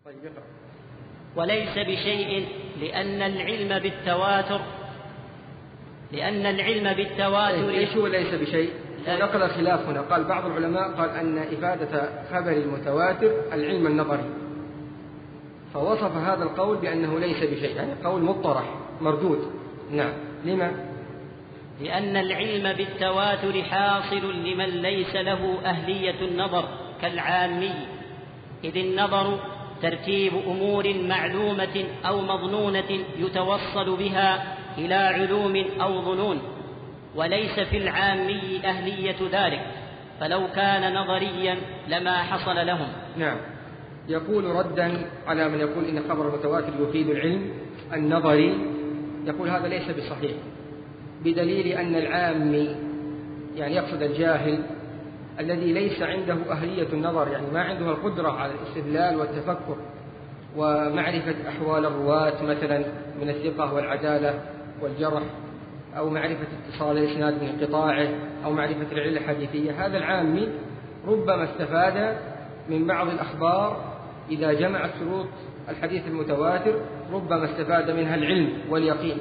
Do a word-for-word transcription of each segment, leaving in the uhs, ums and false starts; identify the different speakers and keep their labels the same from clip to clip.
Speaker 1: طيب اقرأ.
Speaker 2: وليس بشيء لأن العلم بالتواتر لأن العلم بالتواتر
Speaker 1: ايش هو ليس بشيء؟ نقل خلاف هنا، قال بعض العلماء قال أن إفادة خبر المتواتر العلم النظري، فوصف هذا القول بأنه ليس بشيء، يعني قول مطرح مردود. نعم. لما؟
Speaker 2: لأن العلم بالتواتر حاصل لمن ليس له أهلية النظر كالعامي، إذ النظر ترتيب أمور معلومة أو مظنونة يتوصل بها إلى علوم أو ظنون، وليس في العامي أهلية ذلك، فلو كان نظريا لما حصل لهم.
Speaker 1: نعم. يقول ردا على من يقول إن خبر المتواتر يفيد العلم النظري، يقول هذا ليس بصحيح، بدليل أن العامي، يعني يقصد الجاهل الذي ليس عنده أهلية النظر، يعني ما عنده القدرة على الاستدلال والتفكر ومعرفة أحوال الرواة مثلا من الثقة والعدالة والجرح، أو معرفة اتصال الإسناد من انقطاعه، أو معرفة العلة الحديثية، هذا العامي ربما استفاد من بعض الأخبار إذا جمعت شروط الحديث المتواتر، ربما استفاد منها العلم واليقين،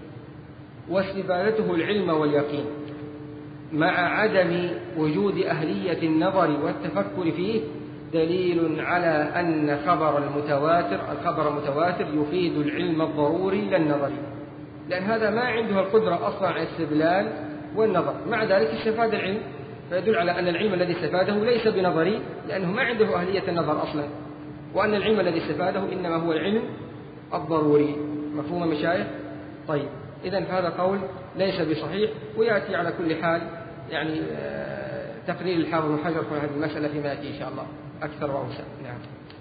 Speaker 1: واستفادته العلم واليقين مع عدم وجود أهلية النظر والتفكر فيه دليل على أن خبر المتواتر الخبر المتواتر يفيد العلم الضروري لا النظري، لأن هذا ما عنده القدرة أصلا على الاستدلال والنظر، مع ذلك استفاد العلم، فيدل على أن العلم الذي استفاده ليس بنظري لأنه ما عنده أهلية النظر أصلا، وأن العلم الذي استفاده إنما هو العلم الضروري. مفهوم مشايخ؟ طيب، إذن فهذا قول ليس بصحيح، ويأتي على كل حال يعني تقرير الحافظ بن حجر في هذه المسألة فيما يأتي إن شاء الله أكثر وأوسع. نعم.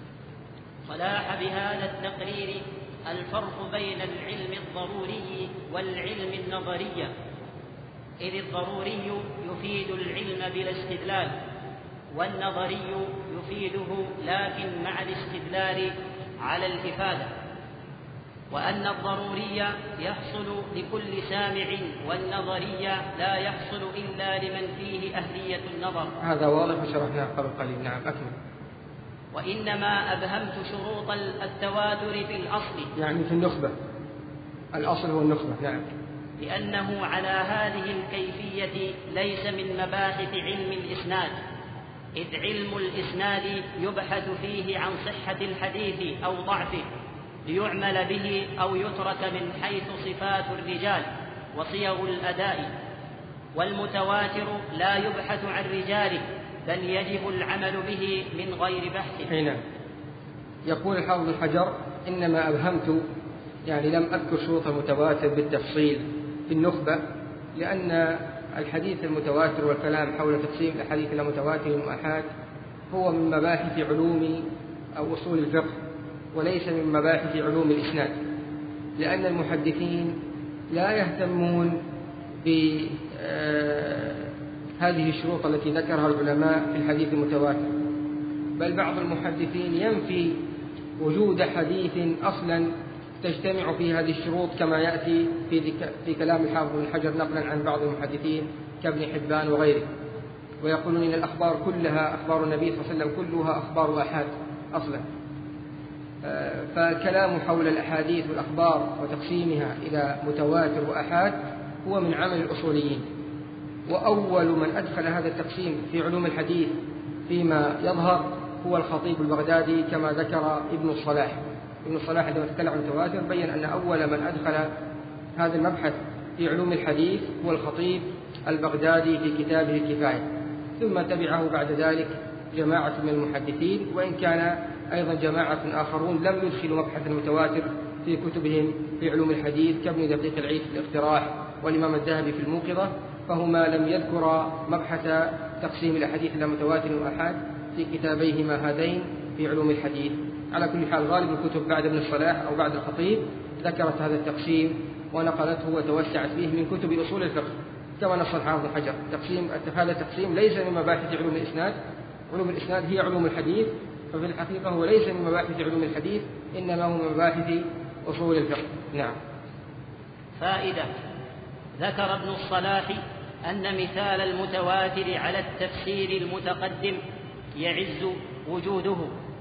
Speaker 2: صلاح بهذا التقرير الفرق بين العلم الضروري والعلم النظري، إذ الضروري يفيد العلم بلا استدلال، والنظري يفيده لكن مع الاستدلال على الإفادة، وأن الضروري يحصل لكل سامع والنظري لا يحصل إلا لمن فيه أهلية النظر.
Speaker 1: هذا واضح وشرحناه قبل قليل. نعم، أكمل.
Speaker 2: وإنما أبهمت شروط التواتر في الأصل،
Speaker 1: يعني في النخبة، الأصل هو النخبة. نعم.
Speaker 2: لأنه على هذه الكيفية ليس من مباحث علم الإسناد، إذ علم الإسناد يبحث فيه عن صحة الحديث أو ضعفه ليعمل به أو يترك من حيث صفات الرجال وصيغ الأداء، والمتواتر لا يبحث عن رجاله بل يجب العمل به من غير بحث.
Speaker 1: هنا يقول الحافظ بن حجر إنما أبهمت، يعني لم أذكر شروط المتواتر بالتفصيل في النخبة، لأن الحديث المتواتر والكلام حول تقسيم الحديث إلى متواتر وآحاد هو من مباحث علوم أو أصول الفقه، وليس من مباحث علوم الإسناد، لأن المحدثين لا يهتمون بهذه الشروط التي ذكرها العلماء في الحديث المتواتر، بل بعض المحدثين ينفي وجود حديث أصلا تجتمع فيه هذه الشروط، كما يأتي في, في كلام الحافظ بن حجر نقلا عن بعض المحدثين كابن حبان وغيره، ويقولون إن الأخبار كلها أخبار النبي صلى الله عليه وسلم كلها أخبار آحاد أصلا. فكلام حول الأحاديث والأخبار وتقسيمها إلى متواتر وآحاد هو من عمل الأصوليين، وأول من أدخل هذا التقسيم في علوم الحديث فيما يظهر هو الخطيب البغدادي، كما ذكر ابن الصلاح. ابن الصلاح عندما تكلم عن التواتر بين أن أول من أدخل هذا المبحث في علوم الحديث هو الخطيب البغدادي في كتابه الكفاية، ثم تبعه بعد ذلك جماعة من المحدثين، وإن كان أيضا جماعة آخرون لم يدخلوا مبحث المتواتر في كتبهم في علوم الحديث، كابن دقيق العيد في الاقتراح والإمام الذهبي في الموقظة، فهما لم يذكرا مبحث تقسيم الأحاديث إلى متواتر وآحاد في كتابيهما هذين في علوم الحديث. على كل حال غالب الكتب بعد ابن الصلاح أو بعد الخطيب ذكرت هذا التقسيم ونقلته وتوسعت فيه من كتب أصول الفقه، كما نص الحافظ بن حجر. تقسيم هذا التقسيم ليس من مباحث علوم الإسناد، علوم الإسناد هي علوم الحديث، ففي الحقيقة هو ليس من مباحث علوم الحديث، إنما هو من مباحث أصول الفقه. نعم.
Speaker 2: فائدة: ذكر ابن الصلاح أن مثال المتواتر على التفسير المتقدم يعز وجوده،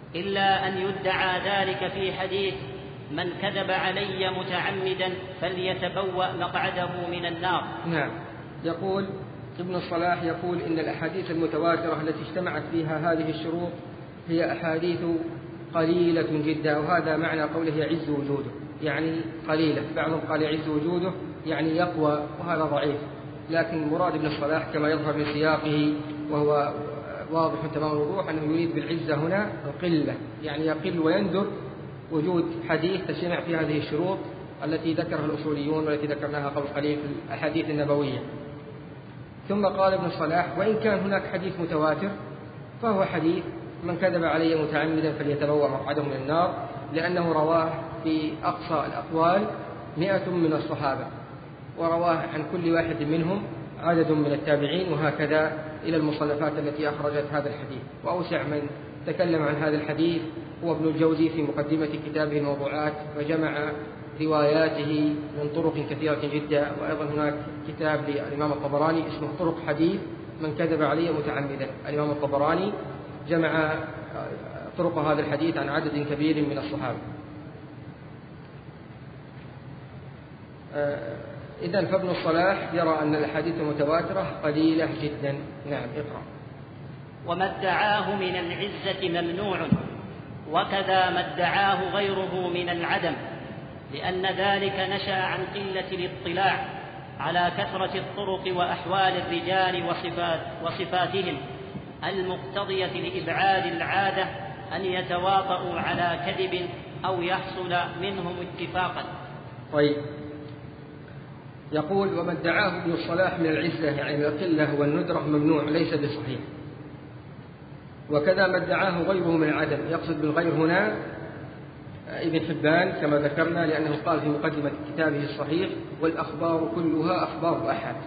Speaker 2: إلا أن يدعى ذلك في حديث: من كذب علي متعمدا فليتبوأ مقعده من النار.
Speaker 1: نعم. يقول ابن الصلاح يقول إن الأحاديث المتواترة التي اجتمعت فيها هذه الشروط هي أحاديث قليلة جدا، وهذا معنى قوله يعز وجوده، يعني قليلة. بعضهم قال يعز وجوده يعني يقوى، وهذا ضعيف. لكن مراد ابن الصلاح كما يظهر من سياقه وهو واضح تمام الوضوح أنه يريد بالعزة هنا القلة، يعني يقل ويندر وجود حديث تجتمع في هذه الشروط التي ذكرها الأصوليون والتي ذكرناها قبل قليل في الأحاديث النبوية. ثم قال ابن الصلاح: وإن كان هناك حديث متواتر فهو حديث من كذب علي متعمدا فليتبوأ مقعده من النار، لأنه رواه في أقصى الأقوال مئة من الصحابة، ورواه عن كل واحد منهم عدد من التابعين، وهكذا إلى المصنفات التي أخرجت هذا الحديث. وأوسع من تكلم عن هذا الحديث هو ابن الجوزي في مقدمة كتابه الموضوعات، فجمع رواياته من طرق كثيرة جدا. وأيضا هناك كتاب للإمام الطبراني اسمه طرق حديث من كذب علي متعمدا. الإمام الطبراني جمع طرق هذا الحديث عن عدد كبير من الصحابة. إذن فابن الصلاح يرى أن الأحاديث المتواترة قليلة جدا. نعم، اقرأ.
Speaker 2: وما ادعاه من العزة ممنوع، وكذا ما ادعاه غيره من العدم، لأن ذلك نشأ عن قلة الاطلاع على كثرة الطرق وأحوال الرجال وصفات وصفاتهم المقتضية لإبعاد العادة أن يتواطؤوا على كذب أو يحصل منهم اتفاقا.
Speaker 1: طيب، يقول: وما ادعاه ابن الصلاح من العزة يعني القلة والندرة ممنوع، ليس بصحيح. وكذا ما ادعاه غيره من العدم، يقصد بالغير هنا ابن حبان كما ذكرنا، لأنه قال في مقدمة كتابه الصحيح: والأخبار كلها أخبار أحد.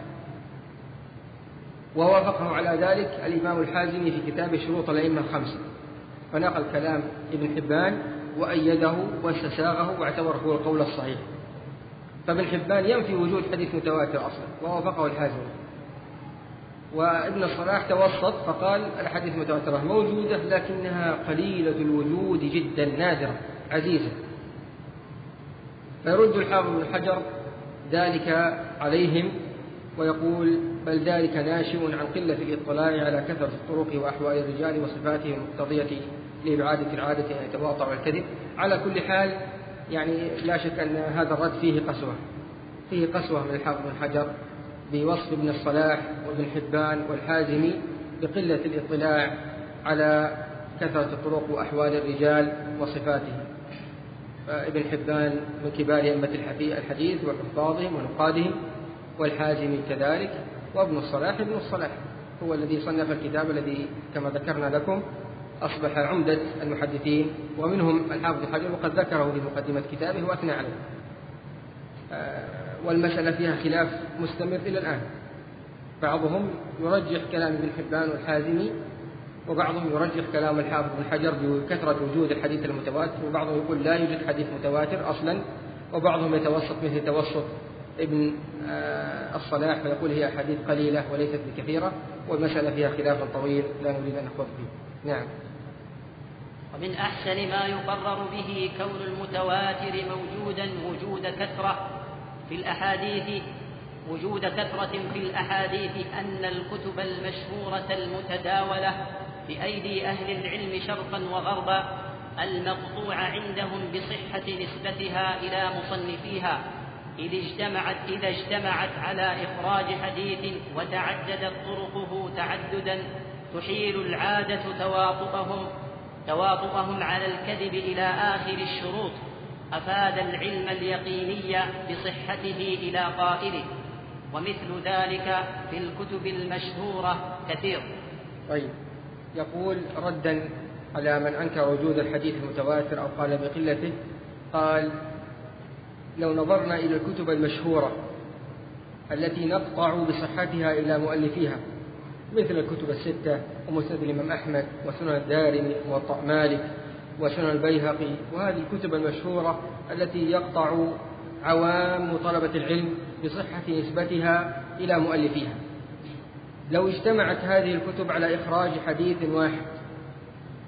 Speaker 1: ووافقه على ذلك الإمام الحازمي في كتابه شروط الأئمة الخمسة، فنقل كلام ابن حبان وأيده واستساغه واعتبره هو القول الصحيح. فابن حبان ينفي وجود حديث متواتر أصلا، ووافقه الحازمي. وابن الصلاح توسط فقال الحديث متواترة موجودة لكنها قليلة الوجود جدا، نادرة عزيزة. فيرد الحافظ بن حجر ذلك عليهم ويقول: بل ذلك ناشئ عن قلة الاطلاع على كثرة الطرق وأحوال الرجال وصفاتهم المقتضية لإبعادة العادة أن يتواطؤ الكذب. على كل حال يعني لا شك أن هذا الرد فيه قسوة، فيه قسوة من الحافظ بن حجر بوصف ابن الصلاح وابن حبان والحازمي بقلة الاطلاع على كثرة الطرق وأحوال الرجال وصفاتهم. فابن حبان من كبار أئمة الحديث وحفاظهم ونقادهم، والحازمي كذلك، وابن الصلاح ابن الصلاح هو الذي صنف الكتاب الذي كما ذكرنا لكم أصبح عمدة المحدثين، ومنهم الحافظ بن حجر وقد ذكره في مقدمة كتابه وأثنى عليه. والمسألة فيها خلاف مستمر إلى الآن، بعضهم يرجح كلام ابن حبان والحازمي، وبعضهم يرجح كلام الحافظ بن حجر بكثرة وجود الحديث المتواتر، وبعضهم يقول لا يوجد حديث متواتر أصلا، وبعضهم يتوسط مثل توسط ابن الصلاح فيقول هي أحاديث قليلة وليست بكثيرة، والمسألة فيها خلاف طويل لا نريد أن نخوض فيه. نعم.
Speaker 2: ومن أحسن ما يقرر به كون المتواتر موجودا وجود كثرة في الأحاديث وجود كثرة في الأحاديث أن الكتب المشهورة المتداولة في أيدي أهل العلم شرقا وغربا المقطوع عندهم بصحة نسبتها إلى مصنفيها إذا اجتمعت, إذا اجتمعت على إخراج حديث وتعددت طرقه تعددا تحيل العادة تواطؤهم, تواطؤهم على الكذب إلى آخر الشروط، أفاد العلم اليقيني بصحته إلى قائله، ومثل ذلك في الكتب المشهورة كثير.
Speaker 1: طيب، يقول ردا على من أنكر وجود الحديث المتواتر أو قال بقلته، قال: لو نظرنا إلى الكتب المشهورة التي نقطع بصحتها إلى مؤلفيها مثل الكتب الستة ومسند الإمام أحمد وسنن الدارمي وموطأ مالك وسنن البيهقي، وهذه الكتب المشهورة التي يقطع عوام طلبة العلم بصحة نسبتها إلى مؤلفيها، لو اجتمعت هذه الكتب على إخراج حديث واحد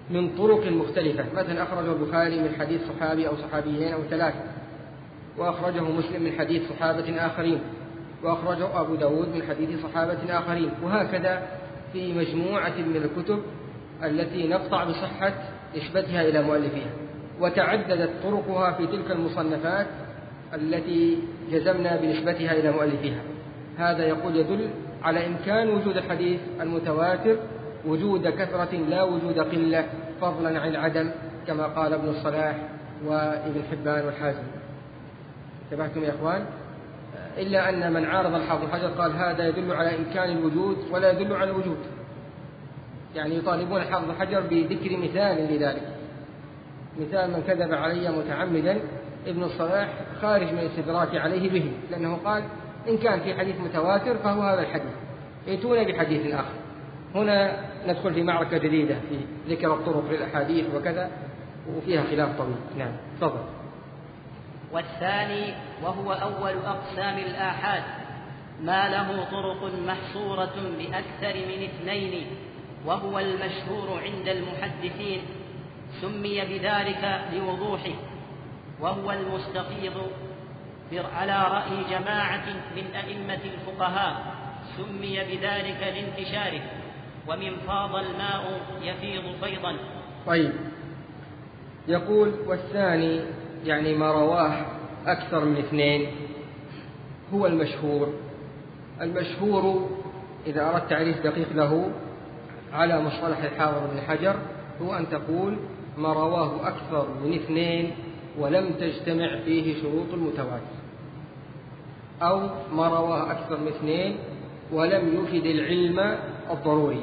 Speaker 1: من طرق مختلفة، مثلا أخرجه البخاري من حديث صحابي أو صحابيين أو ثلاثة، وأخرجه مسلم من حديث صحابة آخرين، وأخرجه أبو داود من حديث صحابة آخرين، وهكذا في مجموعة من الكتب التي نقطع بصحة نسبتها إلى مؤلفيها، وتعددت طرقها في تلك المصنفات التي جزمنا بنسبتها إلى مؤلفيها. هذا يقول يدل على إمكان وجود الحديث المتواتر وجود كثرة لا وجود قلة، فضلا عن العدم، كما قال ابن الصلاح وابن حبان والحازم. انتبهتم يا إخوان؟ إلا أن من عارض الحافظ بن حجر قال هذا يدل على إمكان الوجود ولا يدل على الوجود، يعني يطالبون الحافظ بن حجر بذكر مثال لذلك، مثال من كذب علي متعمدا. ابن الصلاح خارج من الاستدراك عليه به، لأنه قال إن كان في حديث متواتر فهو هذا الحديث، يأتون بحديث آخر. هنا ندخل في معركة جديدة في ذكر الطرق للأحاديث وكذا، وفيها خلاف طويل. نعم تفضل.
Speaker 2: والثاني وهو أول أقسام الآحاد ما له طرق محصورة بأكثر من اثنين، وهو المشهور عند المحدثين، سمي بذلك لوضوحه، وهو المستفيض على رأي جماعة من أئمة الفقهاء، سمي بذلك لانتشاره، ومن فاض الماء يفيض فيضا.
Speaker 1: طيب، يقول والثاني يعني ما رواه أكثر من اثنين هو المشهور. المشهور إذا أردت تعريف دقيق له على مصطلح الحافظ بن حجر هو أن تقول ما رواه أكثر من اثنين ولم تجتمع فيه شروط المتواتر، أو ما رواه أكثر من اثنين ولم يفد العلم الضروري،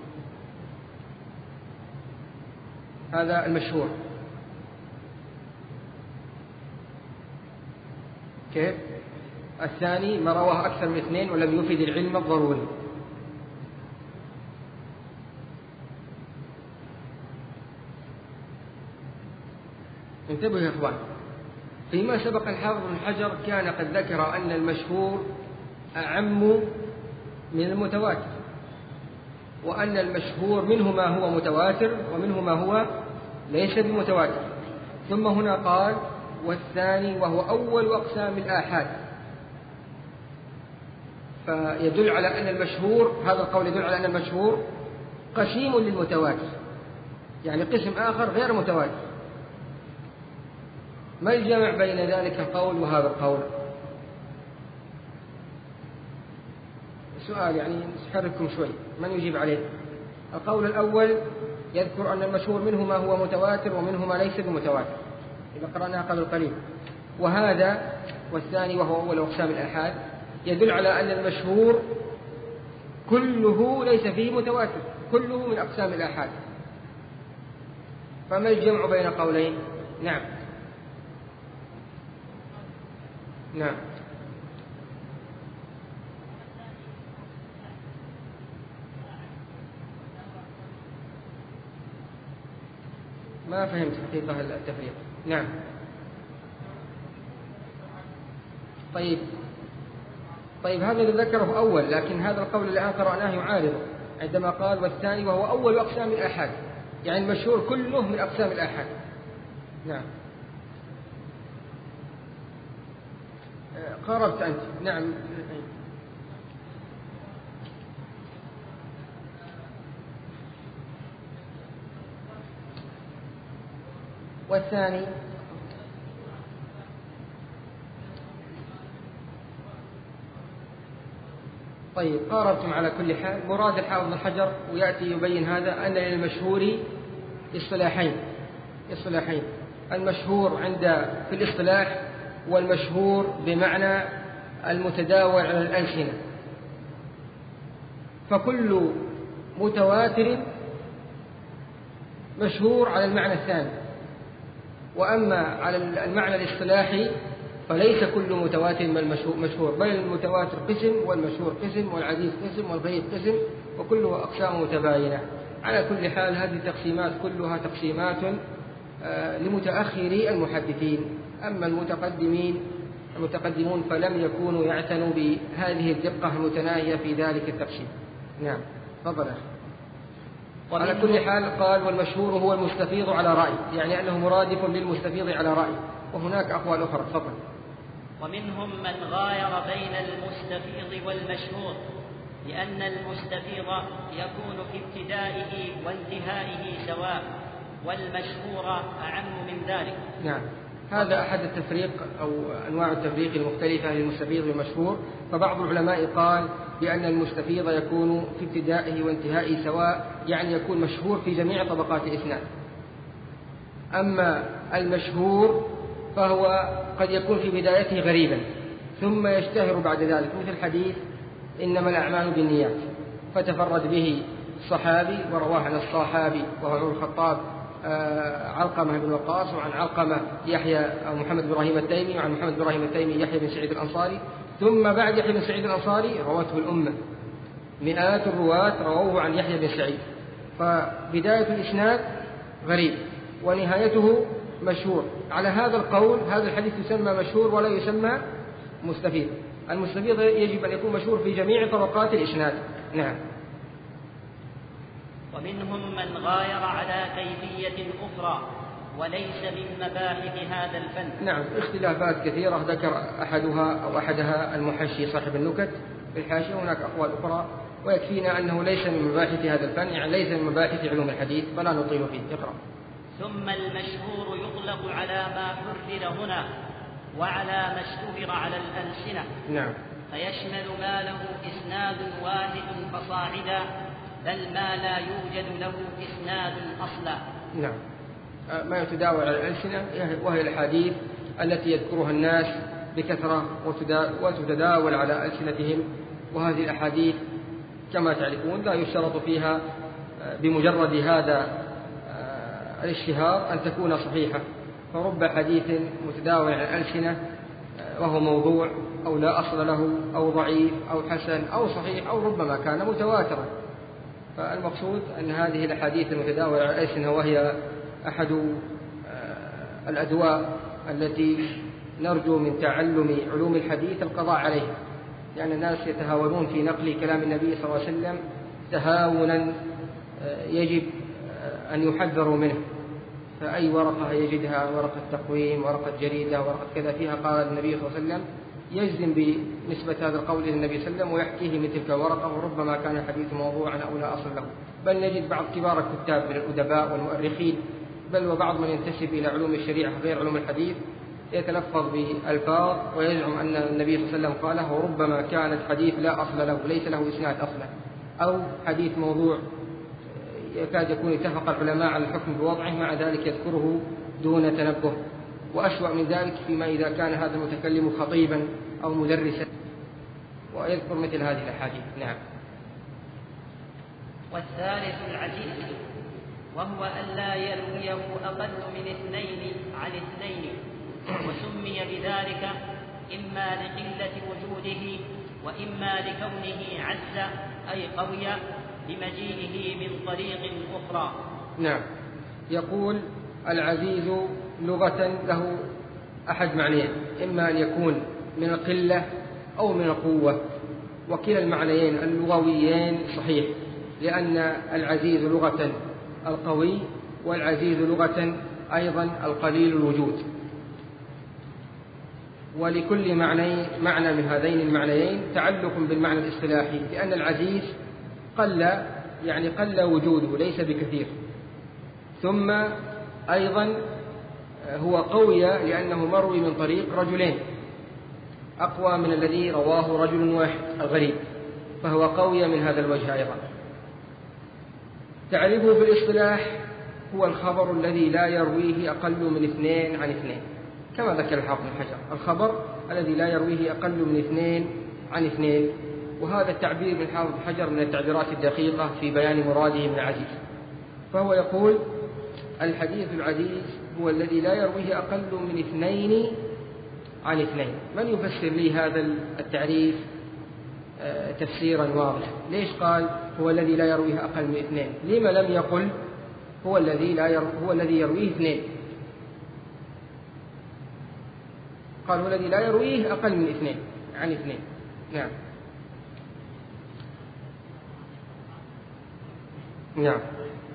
Speaker 1: هذا المشهور. كيف؟ الثاني ما رواه أكثر من اثنين ولم يفد العلم الضروري. انتبهوا يا إخوان، فيما سبق الحافظ بن حجر كان قد ذكر أن المشهور أعم من المتواتر، وأن المشهور منه ما هو متواتر ومنه ما هو ليس بمتواتر. ثم هنا قال والثاني وهو أول أقسام الآحاد، فيدل على أن المشهور، هذا القول يدل على أن المشهور قسيم للمتواتر، يعني قسم آخر غير متواتر. ما الجمع بين ذلك القول وهذا القول؟ سؤال يعني نحرككم شوي، من يجيب عليه؟ القول الأول يذكر أن المشهور منه ما هو متواتر ومنه ما ليس بمتواتر، إذا قرأناها قبل قليل. وهذا والثاني وهو أول أقسام الآحاد يدل على أن المشهور كله ليس فيه متواتر، كله من أقسام الآحاد. فما الجمع بين قولين؟ نعم نعم ما فهمت حقيقة التفريق. نعم طيب طيب هذا اللي ذكره أول، لكن هذا القول الآن قرأناه يعارض عندما قال والثاني وهو أول أقسام الآحاد، يعني المشهور كله من أقسام الآحاد. نعم قاربت أنت. نعم والثاني طيب قاربتم على كل حال. مراد الحافظ بن حجر ويأتي يبين هذا أن للمشهور اصطلاحين اصطلاحين المشهور عند في الاصطلاح والمشهور بمعنى المتداول على الألسنة، فكل متواتر مشهور على المعنى الثاني، وأما على المعنى الاصطلاحي فليس كل متواتر مشهور، بل المتواتر قسم والمشهور قسم والعزيز قسم والغريب قسم، وكله أقسام متباينة. على كل حال هذه التقسيمات كلها تقسيمات لمتأخري المحدثين، أما المتقدمين المتقدمون فلم يكونوا يعتنوا بهذه الدقة المتناهية في ذلك التقسيم. نعم تفضل. على كل حال قال والمشهور هو المستفيض على رأي، يعني أنه مرادف للمستفيض على رأي، وهناك أقوال أخرى. تفضل.
Speaker 2: ومنهم من غاير بين المستفيض والمشهور، لأن المستفيض يكون في ابتدائه وانتهائه سواء، والمشهور أعم من ذلك.
Speaker 1: نعم، هذا أحد التفريق أو أنواع التفريق المختلفة للمستفيض والمشهور. فبعض العلماء قال بأن المستفيض يكون في ابتدائه وانتهائه سواء، يعني يكون مشهور في جميع طبقات الإسناد. أما المشهور فهو قد يكون في بدايته غريبا ثم يشتهر بعد ذلك، مثل حديث إنما الأعمال بالنيات، فتفرد به الصحابي ورواه عن الصحابي وهو عمر الخطاب علقمة بن وقاص، وعن علقمة يحيى أو محمد بن إبراهيم التيمي، وعن محمد بن إبراهيم التيمي يحيى بن سعيد الأنصاري، ثم بعد يحيى بن سعيد الأنصاري روته الأمة، مئات الرواة رووه عن يحيى بن سعيد. فبداية الإسناد غريب ونهايته مشهور. على هذا القول هذا الحديث يسمى مشهور ولا يسمى مستفيض. المستفيض يجب أن يكون مشهور في جميع طبقات الإسناد. نعم.
Speaker 2: ومنهم من غاير على كيفية أخرى وليس من مباحث هذا الفن.
Speaker 1: نعم، اختلافات كثيرة ذكر أحدها أو أحدها المحشي صاحب النكت في الحاشية، هناك أقوال أخرى، ويكفينا أنه ليس من مباحث هذا الفن، يعني ليس من مباحث علوم الحديث، فلا نطيل فيه. اقرأ.
Speaker 2: ثم المشهور يطلق على ما حرر هنا وعلى ما اشتهر على الألسنة.
Speaker 1: نعم.
Speaker 2: فيشمل ما له إسناد واحد فصاعدا، بل ما لا يوجد له إسناد أصلا.
Speaker 1: نعم، ما يتداول على الألسنة وهي الحديث التي يذكرها الناس بكثرة وتتداول على ألسنتهم، وهذه الأحاديث كما تعرفون لا يشترط فيها بمجرد هذا الاشتهار أن تكون صحيحة، فرب حديث متداول على الألسنة وهو موضوع أو لا أصل له أو ضعيف أو حسن أو صحيح أو ربما كان متواترا. فالمقصود أن هذه الأحاديث المتداولة على الألسنة وهي أحد الأدواء التي نرجو من تعلم علوم الحديث القضاء عليها، لأن الناس يتهاونون في نقل كلام النبي صلى الله عليه وسلم تهاونا يجب أن يحذروا منه. فأي ورقة يجدها، ورقة تقويم، ورقة جريدة، ورقة كذا فيها قال النبي صلى الله عليه وسلم، يجزم بنسبة هذا القول إلى النبي صلى الله عليه وسلم ويحكيه من تلك الورقة، وربما كان الحديث موضوعا أو لا أصل له. بل نجد بعض كبار الكتاب من الأدباء والمؤرخين، بل وبعض من ينتسب إلى علوم الشريعة غير علوم الحديث، يتلفظ بألفاظ ويزعم أن النبي صلى الله عليه وسلم قاله، وربما كان الحديث لا أصل له، ليس له إسناد أصلا، أو حديث موضوع يكاد يكون اتفق العلماء على الحكم بوضعه، مع ذلك يذكره دون تنبه. وأسوأ من ذلك فيما إذا كان هذا المتكلم خطيبا أو مدرسا ويذكر مثل هذه الأحاديث. نعم.
Speaker 2: والثالث العزيز، وهو أن لا يرويه أقل من اثنين عن اثنين، وسمي بذلك إما لقلة وجوده وإما لكونه عز أي قوي بمجيئه من طريق أخرى.
Speaker 1: نعم. يقول العزيز لغة له أحد معنيين، إما أن يكون من القلة أو من القوة، وكلا المعنيين اللغويين صحيح، لأن العزيز لغة القوي، والعزيز لغة أيضا القليل الوجود. ولكل معنى معنى من هذين المعنيين تعلق بالمعنى الاصطلاحي، لأن العزيز قل، يعني قل وجوده ليس بكثير، ثم أيضا هو قوي لأنه مروي من طريق رجلين أقوى من الذي رواه رجل واحد الغريب، فهو قوي من هذا الوجه أيضا. تعريفه بالاصطلاح هو الخبر الذي لا يرويه أقل من اثنين عن اثنين، كما ذكر الحافظ بن حجر، الخبر الذي لا يرويه أقل من اثنين عن اثنين. وهذا التعبير من الحافظ بن حجر من التعبيرات الدقيقة في بيان مراده من العزيز. فهو يقول الحديث العزيز هو الذي لا يرويه أقل من اثنين عن اثنين. من يفسر لي هذا التعريف تفسيرا واضحا؟ ليش قال هو الذي لا يرويه أقل من اثنين؟ لما لم يقل هو الذي لا يرويه هو الذي يرويه اثنين؟ قال هو الذي لا يرويه أقل من اثنين عن اثنين. نعم. نعم.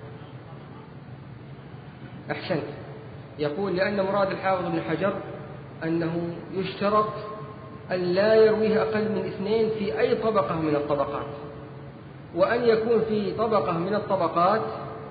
Speaker 1: أحسنت. يقول لأن مراد الحافظ ابن حجر أنه يشترط أن لا يرويه أقل من اثنين في أي طبقة من الطبقات، وأن يكون في طبقة من الطبقات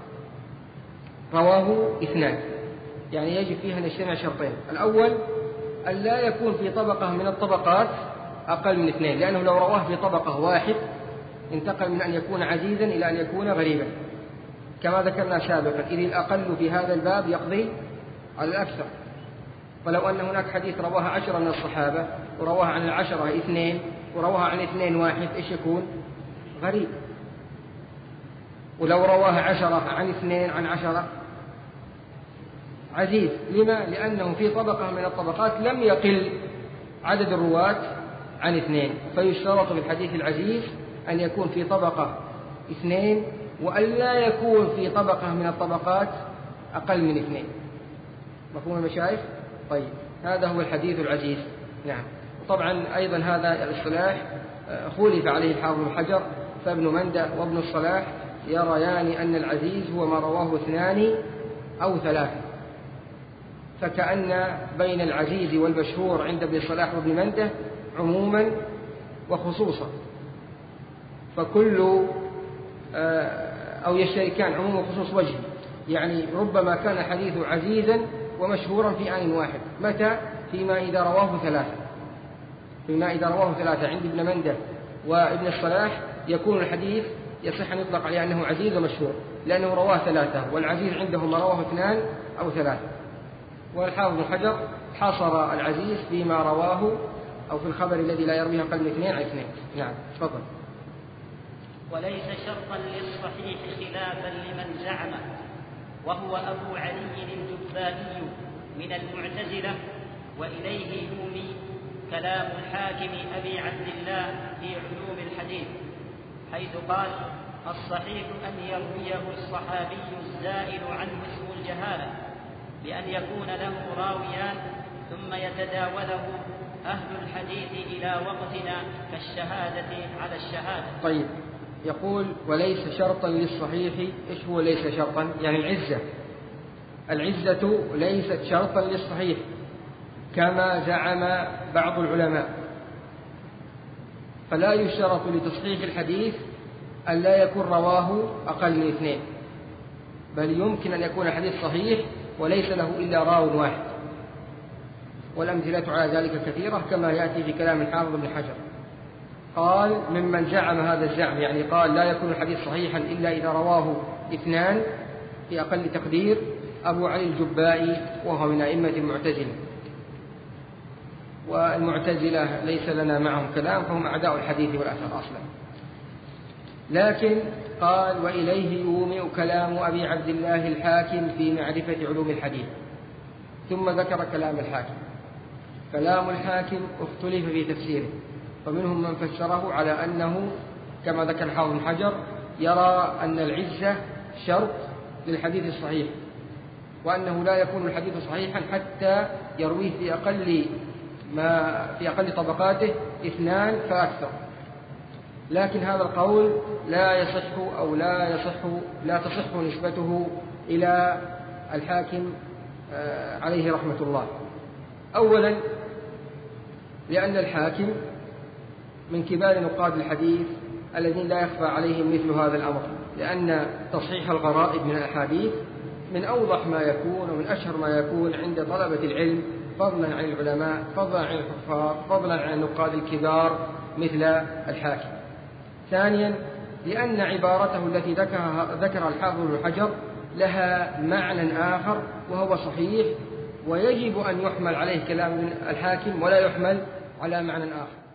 Speaker 1: رواه اثنان، يعني يجب فيها أن يجتمع شرطين: الأول أن لا يكون في طبقة من الطبقات أقل من اثنين، لأنه لو رواه في طبقة واحد انتقل من أن يكون عزيزا إلى أن يكون غريبا كما ذكرنا سابقا، إذ الأقل في هذا الباب يقضي على الأكثر. فلو أن هناك حديث رواها عشرة من الصحابة ورواها عن العشرة اثنين ورواها عن اثنين واحد، إيش يكون؟ غريب. ولو رواها عشرة عن اثنين عن عشرة عزيز. لما؟ لأنه في طبقة من الطبقات لم يقل عدد الرواة عن اثنين، فيشترط في الحديث العزيز أن يكون في طبقة اثنين، وأن لا يكون في طبقة من الطبقات أقل من اثنين. مفهوم المشايخ؟ طيب، هذا هو الحديث العزيز. نعم. طبعا أيضا هذا الاصطلاح خولف عليه الحافظ ابن حجر، فابن منده وابن الصلاح يريان أن العزيز هو ما رواه اثنان أو ثلاثة، فكأن بين العزيز والمشهور عند ابن الصلاح وابن منده عموما وخصوصا، فكل أو يشتركان عموم وخصوص وجه، يعني ربما كان الحديث عزيزا ومشهورا في آن واحد. متى؟ فيما إذا رواه ثلاثة، فيما إذا رواه ثلاثة عند ابن منده وابن الصلاح يكون الحديث يصح أن يطلق عليه أنه عزيز ومشهور، لأنه رواه ثلاثة، والعزيز عندهم ما رواه اثنان أو ثلاثة. والحافظ ابن حجر حاصر العزيز فيما رواه أو في الخبر الذي لا يرويه أقل من اثنين عن اثنين. نعم، تفضل.
Speaker 2: وليس شرطا للصحيح خلافا لمن زعم، وهو أبو علي الجبائي من المعتزلة، وإليه يومي كلام الحاكم أبي عبد الله في علوم الحديث، حيث قال: الصحيح أن يرويه الصحابي الزائل عنه اسم الجهالة، بأن يكون له راويان ثم يتداوله أهل الحديث إلى وقتنا كالشهادة على الشهادة.
Speaker 1: طيب، يقول وليس شرطا للصحيح. إيش هو ليس شرطا؟ يعني العزة. العزة ليست شرطا للصحيح كما زعم بعض العلماء، فلا يشترط لتصحيح الحديث أن لا يكون رواه أقل من اثنين، بل يمكن أن يكون الحديث صحيح وليس له إلا راو واحد، والأمثلة على ذلك كثيرة كما يأتي في كلام الحافظ ابن حجر. قال: ممن زعم هذا الزعم، يعني قال لا يكون الحديث صحيحا إلا إذا رواه اثنان في أقل تقدير أبو علي الجبائي، وهو من أئمة المعتزلة، والمعتزلة ليس لنا معهم كلام، فهم أعداء الحديث والأثر أصلا. لكن قال: وإليه يومئ كلام أبي عبد الله الحاكم في معرفة علوم الحديث. ثم ذكر كلام الحاكم. كلام الحاكم اختلف في تفسيره، فمنهم من فسره على أنه كما ذكر الحافظ بن حجر يرى أن العزة شرط للحديث الصحيح، وأنه لا يكون الحديث صحيحا حتى يرويه في أقل ما في أقل طبقاته اثنان فأكثر. لكن هذا القول لا يصح أو لا يصح لا تصح نسبته إلى الحاكم عليه رحمة الله. أولا لأن الحاكم من كبار نقاد الحديث الذين لا يخفى عليهم مثل هذا الأمر، لأن تصحيح الغرائب من الأحاديث من أوضح ما يكون ومن أشهر ما يكون عند طلبة العلم، فضلا عن العلماء، فضلا عن الحفاظ، فضلا عن النقاد الكبار مثل الحاكم. ثانيا لأن عبارته التي ذكر الحافظ ابن حجر لها معنى آخر وهو صحيح، ويجب أن يحمل عليه كلام الحاكم ولا يحمل على معنى آخر.